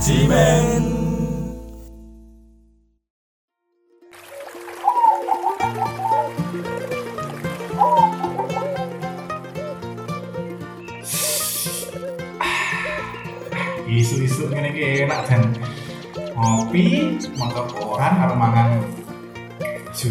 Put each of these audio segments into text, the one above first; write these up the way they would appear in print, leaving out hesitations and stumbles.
Spesimen. Isu-isu ngene iki enak dan ngopi, maca koran karo mangan ju.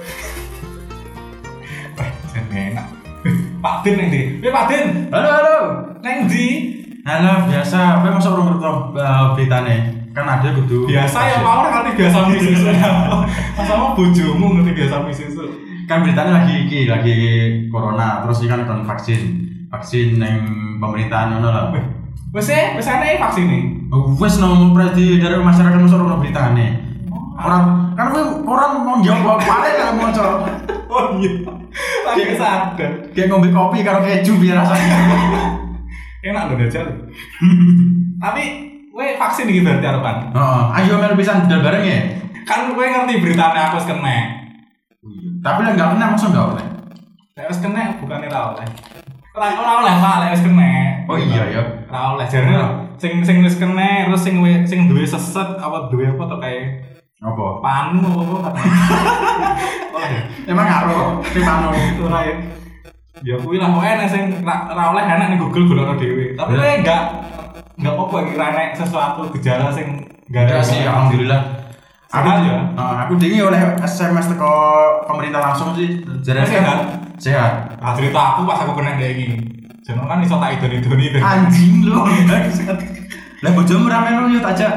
Jan enak. Pak Din nang ndi? Pak Din. Halo. Nang ndi? Halo, biasa. Kowe mosok urung ngerti beritane. Kan ada kudu. Biasa ya, Pak ora ngerti biasa misu. Sama bojomu ngerti biasa misu. Kan beritane lagi corona, terus iki kan kon vaksin ning pemerintahan ngono lho. Wes ana vaksin iki. Wes nang predi dari masyarakat mosok urung beritane. Orang kan orang mau jawab paling lah moco. Oh iya. Lagi sadar. Kayak ngombe kopi karo keju biar rasanya. Enak lho Dajal. Tapi kowe vaksin iki berarti arepan. Heeh, ayo melu pisan didol bareng ya. Kan kowe ngerti beritane aku wis kena. Tapi lek enggak kena maksud enggak oleh. Lek wis kena bukannya ra oleh. Ora oleh Pak, lek wis kena. Oh iya ya. Ra oleh jarene sing wis kena terus sing duwe seset apa duwe apa to kae. Apa? Panu apa. Oh ya. Emang ngaruh sing panu Ora ya. Ya kuwi lah kowe nek sing ra oleh enak ning Google golekno dhewe. Tapi kowe enggak apa-apa iki ra nek sesuatu gejala sing enggak sih alhamdulillah. Aku ya. Aku dingi oleh SMS teko pemerintah langsung sih. Jarene sehat. Ah cerita aku pas aku kena ndek iki. Jeneng kan iso tak idoni-idoni. Anjing lu. Lah bojomu ra melu yo tak ajak.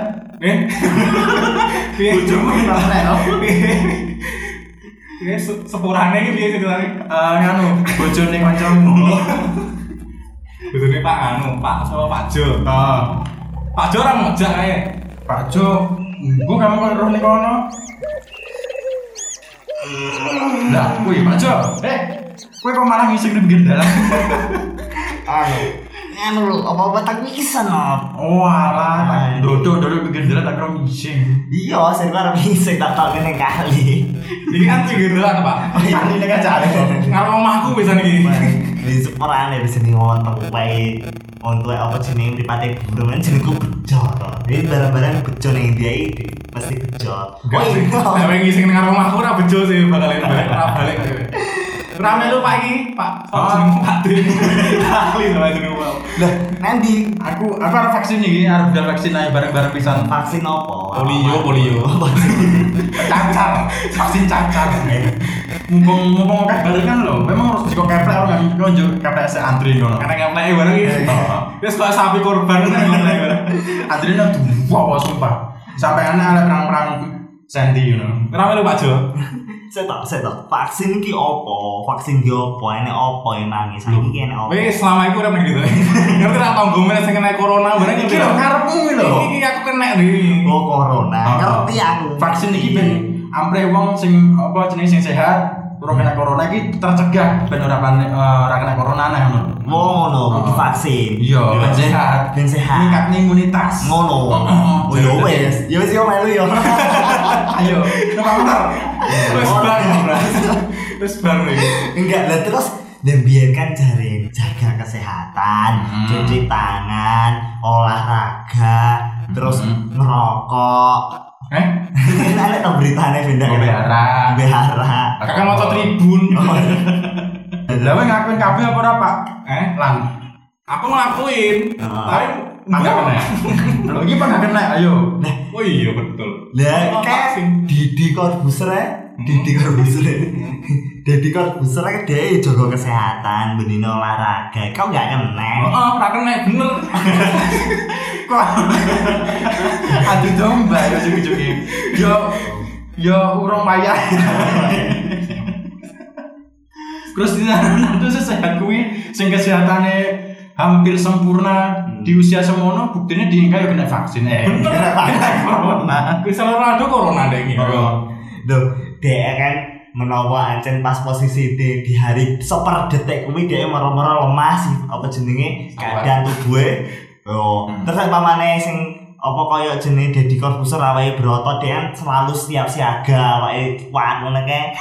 Bojomu ra melu. Iki sepurane iki piye ceritane? Nganu, bojone kancamu. Bojone Pak sama Pak Jo. Heeh. Pak Jo ora ngejak kae. Pak Jo, Bu kamu kan roh ning kono. Lah, kuwi Pak Jo. Kowe kok malah ngising nang dalan. Anu lho, apa-apa tak bisa no. Oh alah, dodo pinggir dalan tak kira ngising. Iya, saya kira bisa tak tahu ning kali. Iki kan pinggir dalan, Pak. Ini ning ajare. Karo omahku bisa niki. Di separane di sini wonten wae. Untuk apa jenenge mripate burung kan jenengku bejo to. Iki barang-barang bejo ning dia iki mesti bejo. Nek ngising ning karo omahku ora bejo sih bakal balik dhewe. Ora melu Pak iki, Pak. Jeneng Pak Din. Ahli sama jeneng Pak. Lah, nanti Aku arep vaksin iki, arep udah vaksin ae bareng-bareng pisan. vaksin apa? Polio. Cacar, vaksin cacar. Mumpung akeh barengan lho, memang harus dikok keplek kan konjo keplek se antri ngono. Karena ngepleke bareng iki. Wis kok sapi korban ngepleke bareng. Antri nang duwa sumpah. Sampai ana perang-perang senti ngono. Ora melu Pak Jo. Saya tak vaksin ki opo? Vaksin ki opo? Enek opo emange? Saiki ki enek opo? Wis selama iku ora gitu. Ngerti ra tanggomu sing kena corona bareng Iki lho karepmu lho. Iki aku kena iki. Oh corona. Ngerti aku. Vaksin iki ben ampre wong sing apa jenenge sing sehat, ora kena corona iki tercegah ben ora kena corona nah ngono. Ngono, divaksin. Iya, ben sehat. Ben sehat. Ningkatne imunitas. Ngono. Oh ya wes. Ya wes yo melu yo. Ayo, nomor. Wis bar iki. Enggak lah terus dan biarkan jari jaga kesehatan, cuci tangan, olahraga, terus ngerokok. Ada tau beritanya benda Behara. Kakak mau tribun. Lah kowe ngakuin kabeh apa ora, Pak? Lan. Aku ngelakuin. Tapi enggak kena. Lho iki Pak kena, ayo. Oh iya betul. Lah kayak Didi Corbuzier Didi Corbuzier kan dia jaga kesehatan, benih olahraga. Kau nggak kena? Oh, nggak kena bener. Kok adu domba ya juki-juki. Yo urung payah. Terus itu sehat kuwi sing kesehatane hampir sempurna di usia semono buktinya dia kayak kena vaksin kena corona. Cristiano Ronaldo corona deh ini. Duh, dia kan menawa ancen pas posisi di hari seperdetik kuwi dia moro-moro lemah sih apa jenenge keadaan tubuhe. Yo, terus pamane sing apa kaya jenenge Deddy Corbuzier awake broto dia kan selalu siap siaga awake kuat ngono kae.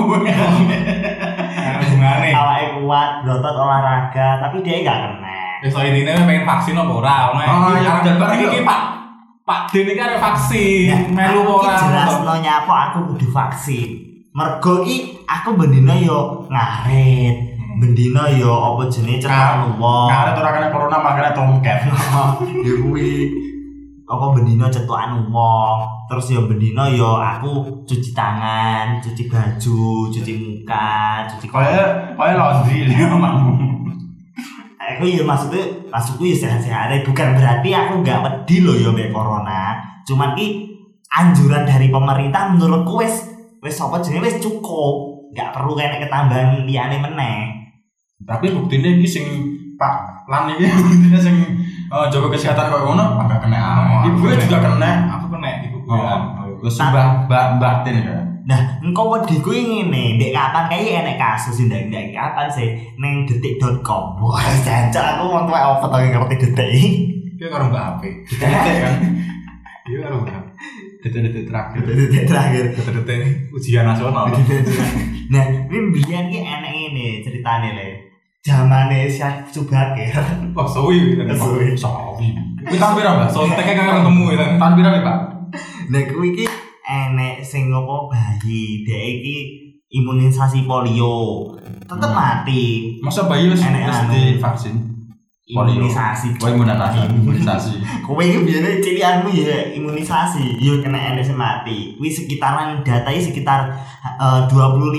Hubungane. Awake kuat, brotot olahraga, tapi dia enggak kena. Ya soal ini pengen vaksin apa ora? Oh, ya, Iki Pak Pak D ini kan ada vaksin, Nah, melu aku ki orang. jelasno nyapa aku kudu vaksin. Mergo ki aku bendina yo ngarit. Bendina yo apa jenenge cetak wong. Ngaret ora kena corona makanya tomcat. Ya kuwi apa bendina cetukan wong. Terus yo bendina yo aku cuci tangan, cuci baju, cuci muka, cuci Kayak laundry dia mampu. Aku ya maksudku ya sehat-sehat aja. Bukan berarti aku gak pedih loh ya mbek corona. Cuman ki anjuran dari pemerintah menurutku wis apa jenenge wis cukup. Gak perlu kene ketambahan liyane meneh. Tapi buktinya iki sing Pak Lan iki buktinya sing jaga kesehatan kok ngono agak kena. Ibu juga kena. Aku kena ibu. Terus Mbak Tin ya. Nah, engko wedi kuwi ngene, ndek kapan kae enek kasus ndek kapan sih ning detik.com. Wah, jancuk aku mau tuwek apa to ngerti detik. Dia karo Mbak HP. Detik kan. Dia karo Mbak HP. Detik terakhir. Detik terakhir. Detik ujian nasional. Nah, ini biyen ki enek ngene ceritane le. Zamane Syekh Subakir. Wah, suwi kan. Suwi. Sawi. Kuwi tahun pira, Mbak? Sontek kan ketemu ya. Tahun pira, Pak? Nah, kuwi iki enek sing ngopo bayi, dhek iki imunisasi polio. Tetep mati. Masa bayi wis divaksin? Imunisasi. Imunisasi. Kowe iki biyen cilianmu ya imunisasi, yo kena enek sing mati. Kuwi sekitaran datai sekitar 25%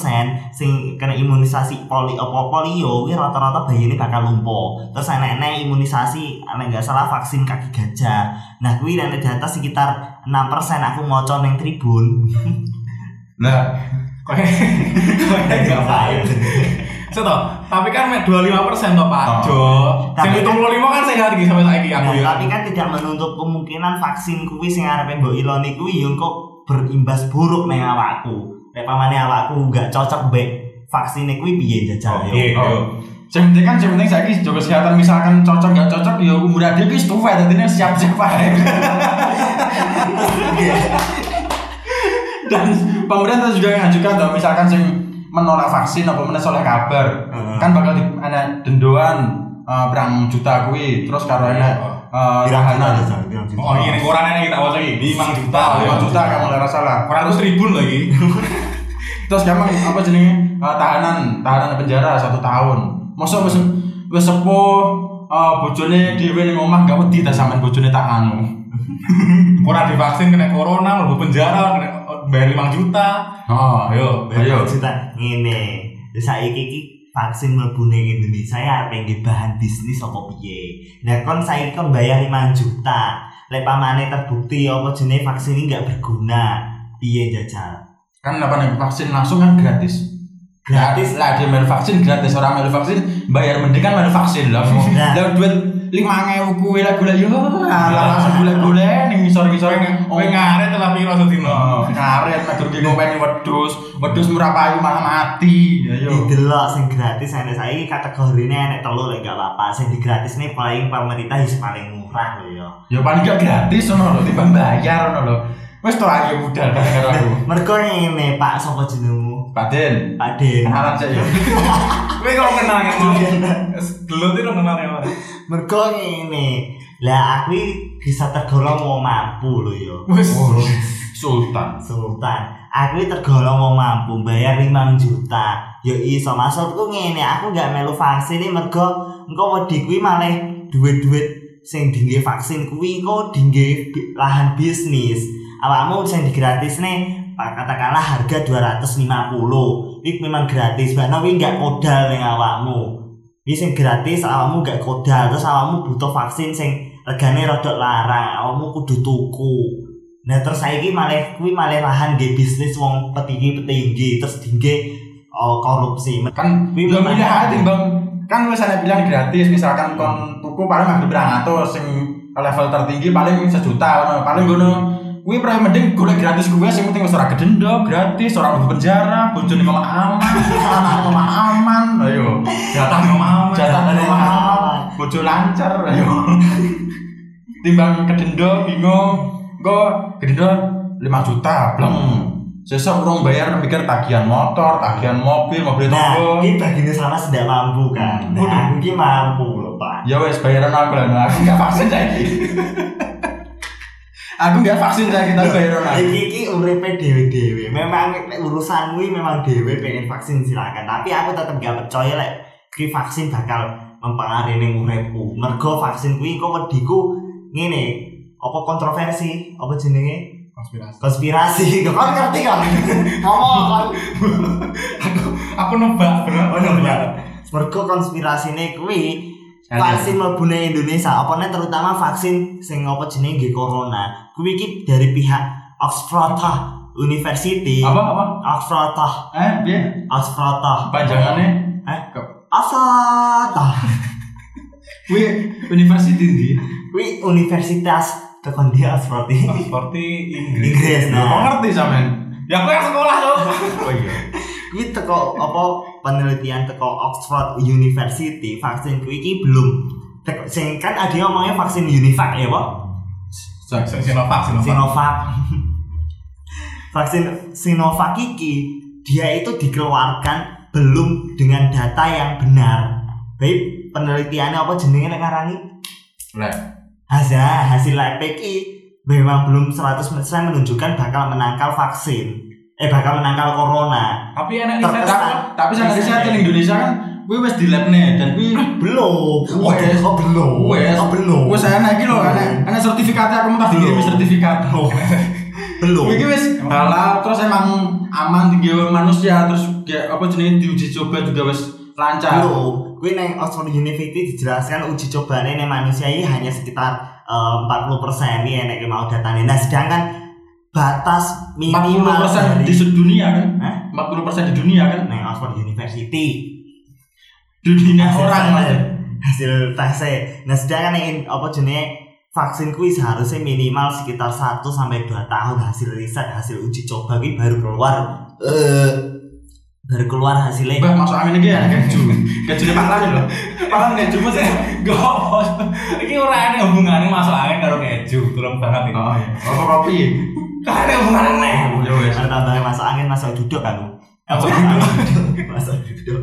sing kena imunisasi polio kuwi rata-rata bayine bakal lumpuh. Terus enek imunisasi nek enggak salah vaksin kaki gajah. Nah, kuwi nek data sekitar 6% aku maca ning Tribun. Nah, Kowe enggak baik. Seto, tapi kan 25% toh Pak Jo. Sing 75 kan sehat iki sampai saiki aku ya. Tapi kan tidak menutup kemungkinan vaksin kuwi sing arepe mbok iloni kuwi yo kok berimbas buruk ning awakku. Nek pamane awakku enggak cocok mbek vaksine kuwi piye jajal yo. Sing penting saiki jaga kesehatan misalkan cocok enggak cocok ya umur ade ki wis tuwa dadine siap-siap ae. Dan pemerintah juga mengajukan tuh misalkan sing menolak vaksin apa meneh oleh kabar. Kan bakal ana dendoan berang juta kuwi terus karo ana dirahanan. Oh iya ning koran iki tak waca iki 5 juta. 5 juta kamu ora salah. 400.000 lagi. Terus gampang apa jenenge tahanan penjara 1 tahun. Mosok wis sepuh bojone dhewe ning omah gak wedi ta sampean bojone tak anu. Ora divaksin kena corona mlebu penjara kena bayar 5 juta. Oh, ayo. Juta ngene. Saiki iki vaksin mlebu ning Indonesia ya arep nggih bahan bisnis apa piye. Nah, kon saiki kon bayar 5 juta. Lek pamane terbukti apa jenenge vaksin ini enggak berguna, piye jajal? Kan apa nih vaksin langsung kan gratis. Gratis lah dia main vaksin gratis orang main vaksin bayar mending kan main vaksin lah. Lah duit 5.000 kuwi lah gula yo. Langsung gula-gula ning ngisor-ngisor kowe ngaret lah piro sedina. Ngaret nek durung ngopeni wedhus murah payu malah mati. Ya yo. Delok sing gratis ana saiki kategorine enek 3 lek gak apa-apa. Sing digratisne paling pemerintah wis paling murah lho ya. Ya paling gak gratis ngono lho timbang bayar ngono lho. Wis to ae budal karo aku. Mergo ngene Pak sapa jenengmu? Paden. Kenalan sik yo. Kowe kok kenal kan? Gelut itu kenal ya. Mergo ngene. Lah aku bisa tergolong wong mampu lho ya. Wis Sultan. Aku tergolong wong mampu bayar 5 juta. Ya iso maksudku ngene, aku gak melu vaksin iki mergo engko wedi kuwi malah duit-duit sing dingge vaksin kuwi engko dingge lahan bisnis. Awakmu sing digratisne katakanlah harga 250. Iki memang gratis, karena kuwi enggak kodal ning awakmu. Iki sing gratis awakmu enggak kodal, terus awakmu butuh vaksin sing regane rada larang, awakmu kudu tuku. Nah terus saiki malah kuwi malah lahan nggih bisnis wong petinggi-petinggi terus dingge korupsi. Kan kuwi milih ati Bang. Kan wis ana bilang gratis, misalkan kon tuku paling mah 200 sing level tertinggi paling 1 juta ngono. Paling ngono kuwi prai mending golek gratis kuwi sing penting wis ora gedendok, gratis, ora mlebu penjara, bojone omah aman, anak omah aman. Ayo, jatah omah aman, bojo lancar, ayo. Timbang kedendok bingung, kok kedendok 5 juta, bleng. Sesuk urung bayar mikir tagihan motor, tagihan mobil tonggo. Nah, iki bagine sama sedak mampu kan. Nah, aku iki mampu lho, Pak. Ya wis bayaran aku lah, aku gak vaksin saiki. Aku enggak vaksin saya kita bayar orang. Iki uripe dhewe-dhewe. Memang urusan kuwi memang dhewe pengen vaksin silakan, tapi aku tetep gak percaya lek ki vaksin bakal mempengaruhi ning uripku. Mergo vaksin kuwi kok wediku ngene, apa kontroversi, apa jenenge? Konspirasi. Kok ngerti kan? Ngomong. Aku nebak bener. Mergo konspirasine kuwi vaksin mlebune Indonesia, apane terutama vaksin sing apa jenenge nggih corona. Kuwi iki dari pihak Oxford University. Apa? Oxford. Piye? Oxford. Panjangannya? Oxford. Kuwi universitas ndi? Kuwi universitas tekan dia Oxford. Seperti Inggris. Inggris. Kok Nah, ngerti sampean? Ya aku yang sekolah tuh. Oh iya. kuwi teko apa penelitian teko Oxford University vaksin kuwi iki belum sing kan ada ngomongnya vaksin Univac ya, Pak? Sinovac. Vaksin Sinovac iki dia itu dikeluarkan belum dengan data yang benar. Baik penelitiannya apa jenenge nek ngarani? Lab. Hasil lab iki memang belum 100% menunjukkan bakal menangkal vaksin. Bakal menangkal corona. Tapi enak riset. Tapi sampai riset di Indonesia kan kuwi wis di labne dan kuwi belum. Belum. Wis ana iki lho, ana sertifikatnya aku mau dikirim sertifikat. Belum. Iki wis halal terus emang aman digawe manusia terus apa jenenge diuji coba juga wis lancar. Belum. Kuwi nang Oxford University dijelaskan uji cobane nang manusia ini hanya sekitar 40% iki nek mau datane. Nah, sedangkan batas minimal 40% di dunia kan? 40% di dunia kan? Nang Oxford University. Dunia orang hasil tesnya. Nah, sedangkan yang apa jenenge vaksin kuwi seharusnya minimal sekitar 1 sampai 2 tahun hasil riset, hasil uji coba kuwi baru keluar hasilnya. Mbah masuk angin iki ya keju. Kejune Pak Lan lho. Pak Lan keju mesti gopo. Iki ora ana hubungane masuk angin karo keju, turun banget iki. Oh iya. Oh kopi. Kan ada hubungannya. Ya wis. Ada tambahan masuk angin, masuk duduk kan. Masuk duduk.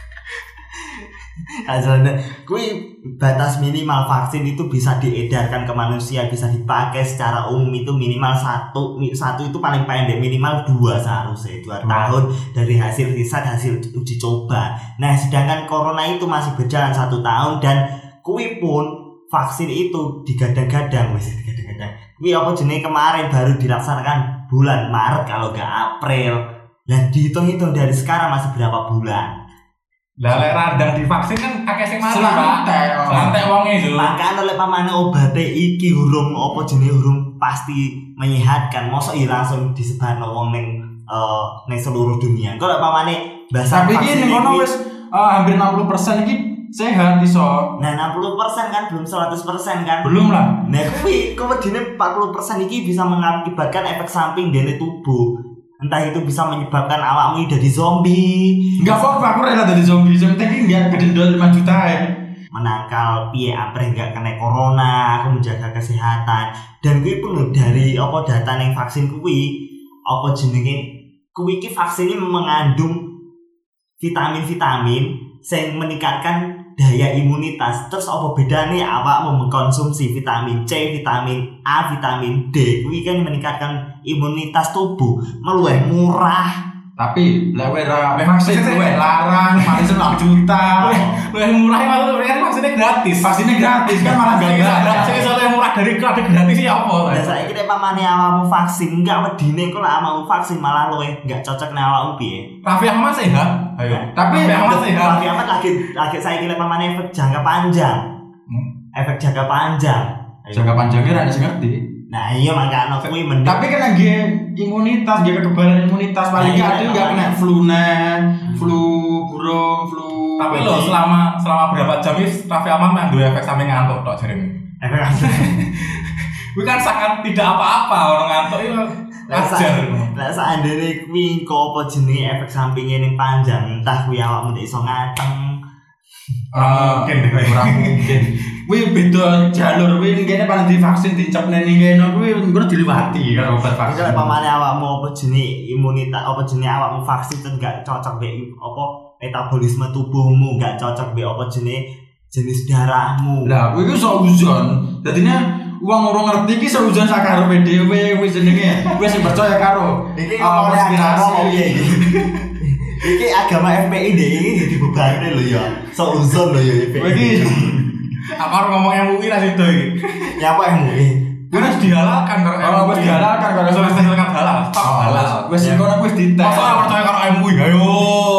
Asalnya, kui batas minimal vaksin itu bisa diedarkan ke manusia, bisa dipakai secara umum itu minimal satu itu paling pendek, minimal 2 seharusnya 2 tahun dari hasil riset, hasil uji coba. Nah, sedangkan corona itu masih berjalan 1 tahun dan kui pun vaksin itu digadang-gadang, kui apa jenis kemarin baru dilaksanakan bulan Maret kalau nggak April. Nah, dihitung-hitung dari sekarang masih berapa bulan? Lah lek radang divaksin kan akeh sing mati, Pak. Santai wonge itu. Makane lek pamane obate iki hurung apa jenenge hurung pasti menyehatkan, mosok ya langsung disebarno wong ning seluruh dunia. Kok lek pamane bahasa tapi iki ning kono wis hampir 60% iki sehat iso. Nah, 60% kan belum 100% kan? Belum lah. Nah, kuwi kemedine 40% iki bisa mengakibatkan efek samping dene tubuh. Entah itu bisa menyebabkan awakmu jadi zombie. Enggak kok aku rela jadi zombie. Yang penting enggak kedendol 5 juta ya. Menangkal piye apre enggak kena corona, aku menjaga kesehatan. Dan kuwi pun dari apa data ning vaksin kuwi, apa jenenge? Kuwi iki vaksin ini mengandung vitamin-vitamin sing meningkatkan daya imunitas. Terus apa bedane awakmu mengkonsumsi vitamin C, vitamin A, vitamin D kuwi kan meningkatkan imunitas tubuh, meluwih murah. Tapi lek ora vaksin luwih larang, paling 6 juta. Luwih murah kan vaksinnya gratis. Vaksinnya gratis kan malah enggak. Sing iso luwih murah dari gratis ya apa? Lah saiki nek pamane awakmu vaksin enggak wedine kok lek awakmu vaksin malah luwih enggak cocok nek awakmu piye. Raffi Ahmad sehat. Ayo. Tapi Raffi Ahmad sehat. Raffi Ahmad lagi saiki lek pamane efek jangka panjang. Efek jangka panjang. Jangka panjangnya ra sing ngerti. Nah, iya makanya kuwi mending. Tapi kan lagi imunitas, dia kekebalan imunitas paling enggak ada enggak kena flu burung, flu. Tapi lo selama berapa jam ini Raffi Ahmad mah duwe efek samping ngantuk tok jarene. Efek samping. Kuwi kan sangat tidak apa-apa orang ngantuk itu ajar. Lah seandainya kuwi kok apa jenenge efek sampingnya ning panjang, entah kuwi awakmu ndek iso ngateng. Orang mungkin. Kuwi beda jalur kuwi ngene paling divaksin dicepne ning kene kuwi ngono diliwati karo obat vaksin. Kalau pamane awakmu apa jenenge imunitas apa jenenge awakmu vaksin itu enggak cocok mbek apa metabolisme tubuhmu, enggak cocok mbek apa jenenge jenis darahmu. Lah kowe iku seuzon. Dadine wong ora ngerti iki seuzon sakarepe dhewe wis jenenge. Wis sing percaya karo konspirasi piye iki. Iki agama FPI deh iki dibubarne lho ya. Seuzon lho ya FPI. Kowe iki Apa harus ngomong MUI lah situ iki. Nyapa MUI? Wis dihalalkan karo MUI. Wis dihalalkan karo Wis dihalalkan halal. halal. Wis kono wis dites. Masa percaya karo MUI? Ayo.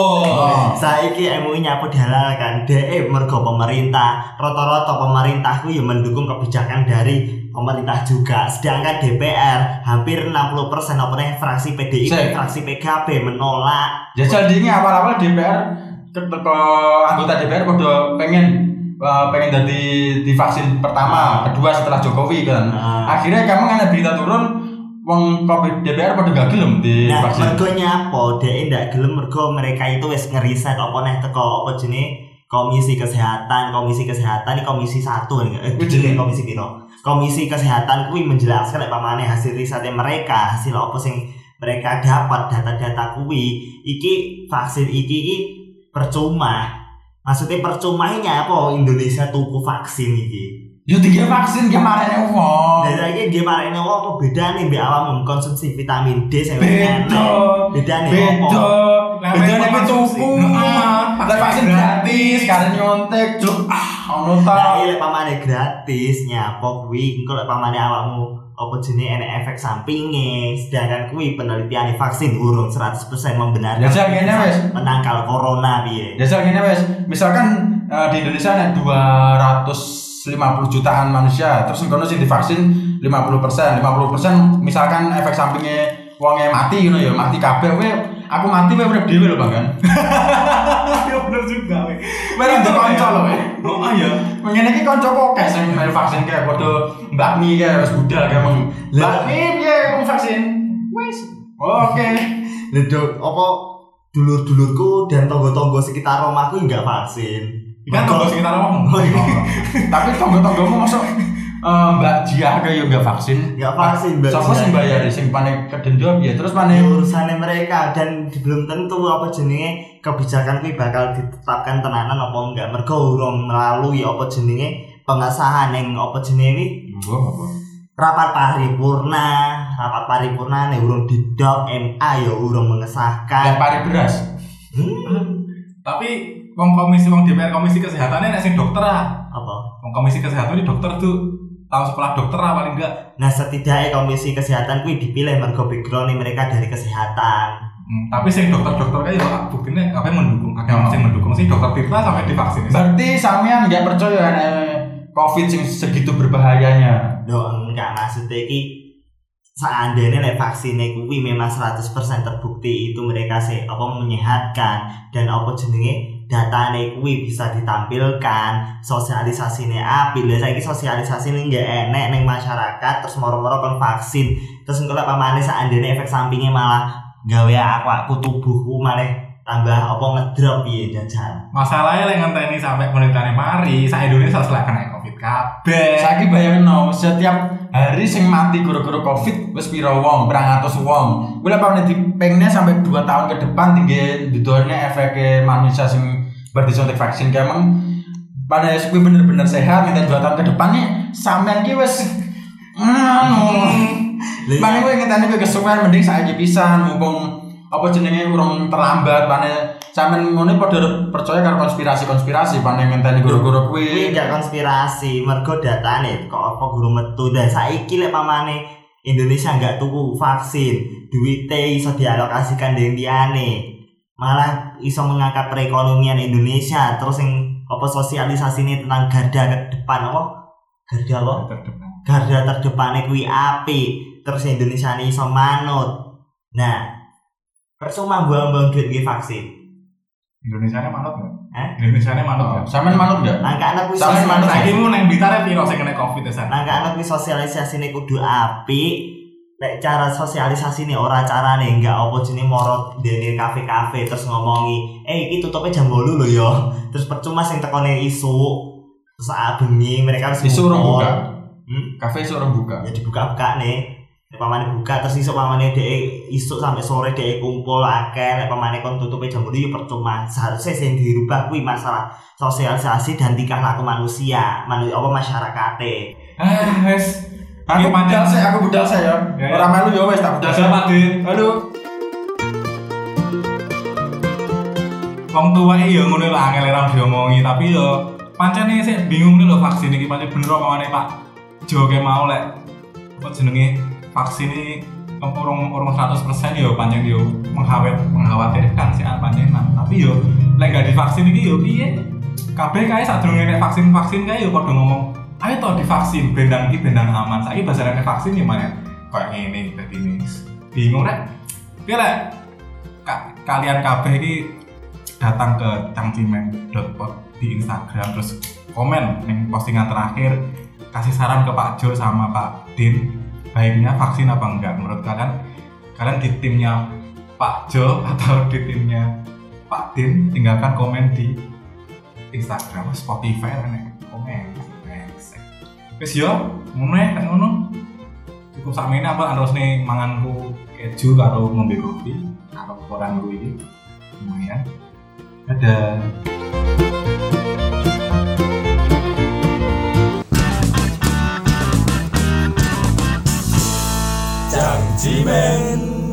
Saiki MUI nyapu dihalalkan. DE mergo pemerintah. Rata-rata pemerintah ku ya mendukung kebijakan dari pemerintah juga. Sedangkan DPR hampir 60% apa nih fraksi PDIP, fraksi PKB menolak. Jajal dingi awal-awal DPR anggota DPR pada pengen jadi divaksin pertama, kedua setelah Jokowi kan. Akhirnya kamu kan berita turun wong Covid DPR pada gak gelem divaksin. Nah, mergo nyapa dhek ndak gelem mergo mereka itu wis ngeriset apa neh teko apa jenenge Komisi Kesehatan ini komisi 1 jenenge komisi piro? Komisi Kesehatan kuwi menjelaskan lek pamane hasil risetnya mereka, hasil apa sing mereka dapat data-data kuwi iki vaksin iki percuma. Maksudnya percumanya apa Indonesia tuku vaksin iki? Yo tiga vaksin kemarin wong. Lah saiki nggih marene wong apa bedane mbek awakmu konsumsi vitamin D sing enak. Bedane opo? Bedane mek tuku. Lah vaksin gratis, karen nyontek cuk. Ono ta. Lah lek pamane gratis nyapa kuwi engko lek pamane awakmu apa jenenge enek efek sampinge, sedangkan kuwi penelitian vaksin urung 100% membenarkan. Jajal ngene wis menangkal corona piye. Jajal ngene wis, misalkan di Indonesia ada 250 jutaan manusia, terus ngono sing divaksin 50%, 50% misalkan efek sampingnya wonge mati ngono ya, mati kabeh kowe, aku mati kowe urip dhewe lho Bang kan. Ya bener juga kowe. Kowe ndek kanca lho kowe. Oh iya. Ngene iki kancaku akeh sing melu vaksin kae padha Mbak Mi kae wis budal kae mong. Mbak Mi piye wong vaksin? Wis. Oke. Lha apa dulur-dulurku dan tonggo-tonggo sekitar rumahku enggak vaksin. Kan tonggo sekitar omong. Tapi tonggo-tonggomu masuk Mbak Jiah kayak enggak vaksin. Enggak vaksin, Mbak. Sopo sing bayar sing panik kedendo piye? Terus panik urusane mereka dan belum tentu apa jenenge kebijakan kuwi bakal ditetapkan tenanan apa enggak. Mergo urung melalui apa jenenge pengesahan ning apa jenenge apa? Rapat paripurna nek urung didok MA ya urung mengesahkan. Pari beras. Tapi wong DPR komisi kesehatannya nek sing dokter apa? Wong komisi kesehatan di dokter tuh tahu sekolah dokter paling enggak. Nah, setidaknya komisi kesehatan kuwi dipilih mergo background mereka dari kesehatan. Tapi sing dokter-dokter kayak ya buktinya apa mendukung, sing mendukung sih dokter Tirta sampai divaksin. Berarti sampean enggak percaya Covid sing segitu berbahayanya. Enggak maksudnya iki seandainya nek vaksine kuwi memang 100% terbukti itu mereka menyehatkan dan apa jenenge datane kuwi bisa ditampilkan, sosialisasine apik. Lha saiki sosialisasine enggak enek ning masyarakat terus moro-moro kon vaksin. Terus engko lek pamane seandainya efek sampinge malah gawe aku tubuhku malah tambah apa ngedrop piye jajan. Masalahnya lek ngenteni sampai penelitiane mari, sak Indonesia selek kena Covid kabeh. Saiki bayangno setiap hari sing mati gara-gara Covid wis pira wong, 200 wong. Kuwi lek pamane dipengne sampai 2 tahun ke depan tinggi didone efeke manusia sing berdisuntik vaksin ki emang pada kuwi bener-bener sehat minta 2 tahun ke depan nih sampean ki wis Mane kowe ngetane kowe kesuwen mending saiki pisan mumpung apa jenenge urung terlambat pane sampean ngene padha percaya karo konspirasi pane ngenteni guru-guru kuwi. Enggak konspirasi, mergo datane kok apa guru metu. Lah saiki lek pamane Indonesia enggak tuku vaksin, duwite iso dialokasikan dening liyane. Malah iso mengangkat perekonomian Indonesia terus yang apa sosialisasi ini tentang garda terdepan apa? Garda apa? Garda terdepannya kuwi apik. Terus Indonesia ini iso manut. Nah, percuma buang-buang duit nggih vaksin. Indonesia ini manut enggak? Indonesia ini manut enggak? Sampean manut enggak? Nangka anak kuwi sampean manut saiki mu nang Blitar piro sing kena Covid esan? Nangka anak kuwi sosialisasine kudu apik. Nek cara sosialisasine ora carane enggak apa jenenge moro dene kafe-kafe terus ngomongi, iki tutupe jam 8 lho ya. Terus percuma sing tekone isu. Terus bengi mereka harus isu urung buka. Kafe isu urung buka. Ya dibuka-buka nih. pamane buka terus isuk pamane dhek isuk sampai sore dhek kumpul akeh lek pamane kon tutupe jam 2 ya percuma. Seharusnya sing dirubah kuwi masalah sosialisasi dan tingkah laku manusia, masyarakate. Wes Aku budal sih ya. Ora melu ya wis tak budal. Pak Din. Aduh. Wong tuweke ya ngono lho angel ora diomongi tapi yo pancene sik bingung nih lho vaksin iki pancen bener apa maneh Pak Jo ke mau lek apa jenenge vaksin ini urung 100% yo pancen yo mengkhawatirkan sih pancen tapi yo lek gak divaksin iki yo piye kabeh kae sadurunge nek vaksin kae yo padha ngomong ayo to divaksin bendang iki bendang aman saiki basarane vaksin yo maneh kayak ngene dadi bingung rek piye lek kalian kabeh iki datang ke cangcimen.pod di Instagram terus komen ning postingan terakhir kasih saran ke Pak Jo sama Pak Din baiknya vaksin apa enggak menurut kalian di timnya Pak Jo atau di timnya Pak Din tinggalkan komen di Instagram Spotify nek komen wis yo ngono cukup sakmene apa terusne manganku keju karo ngombe kopi karo koran ku iki lumayan ada Cangcimen.